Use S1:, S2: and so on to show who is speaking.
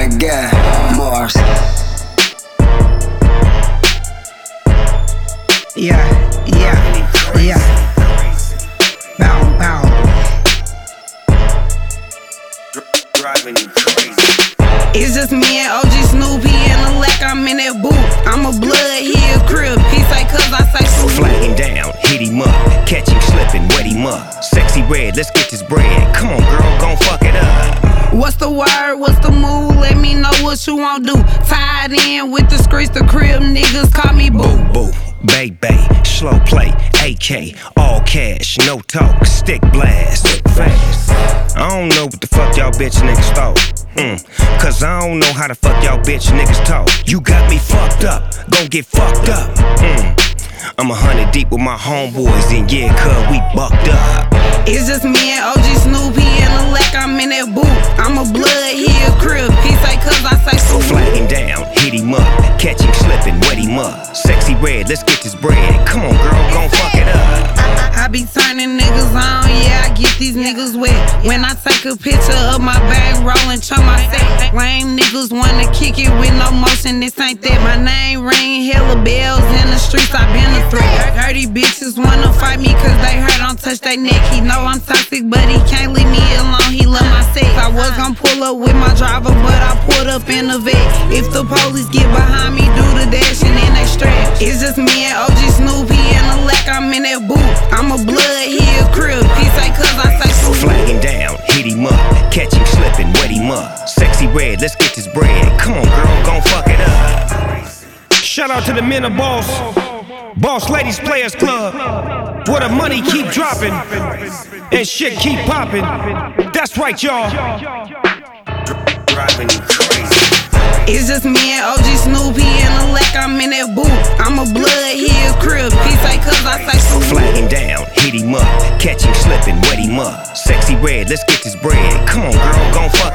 S1: my God, Mars.
S2: Yeah. Bow, bow.
S1: Driving you crazy.
S2: It's just me and OG Snoopy and the lack, I'm in that boot. I'm a blood, he a crib. He say cause I say so.
S3: Flag him down, hit him up, catch him slipping, wet him up. Sexy red, let's get this bread. Come on, girl, gon' fuck it up.
S2: What's the word? What's the move? Let me know what you won't do. Tied in with the streets, the crib niggas call me boo.
S3: Boo, baby, slow play, AK, all cash, no talk, stick blast, fast. I don't know what the fuck y'all bitch niggas thought. Cause I don't know how the fuck y'all bitch niggas talk. You got me fucked up, gon' get fucked up. I'm 100 deep with my homeboys, and yeah, cuz we bucked up.
S2: It's just me and OG Snoopy and the lack, I'm in that boot. I'm a blood, he a crib. He say cause I say so.
S3: Flag him down, hit him up, catch him slipping, wet him up. Sexy red, let's get this bread. Come on, girl, gon' fuck it up.
S2: I be turning niggas on, yeah, I get these niggas wet. When I take a picture of my bag rollin', chunk my set. Lame niggas wanna kick it with no motion, this ain't that. My name ring, hella bells in the streets, I been a threat. Dirty bitches wanna fight me cause they hurt, don't touch they neck. He know I'm toxic, but he can't leave me alone, he love my sex. I was gon' pull up with my driver, but I pulled up in the vet. If the police get behind me, do the dash and then they strap. It's just me and OG Snoopy and the lack, I'm in that boot. I'm a blood, he a crib. He say cause I say so.
S3: Flag him down, hit him up, catch him slipping, wet him up. Sexy red, let's get this bread. Come on, girl, gon' fuck it up.
S4: Shout out to the men of Boss Ladies Players Club, where the money keep dropping and shit keep popping. That's right, y'all.
S1: Driving you crazy.
S2: It's just me and OG Snoopy and the lack, I'm in that boot. I'm a blood, he a crib. He say cause I say so.
S3: Flag him down, hit him up, catch him slipping, wet him up. Sexy red, let's get this bread. Come on, girl, gon' fuck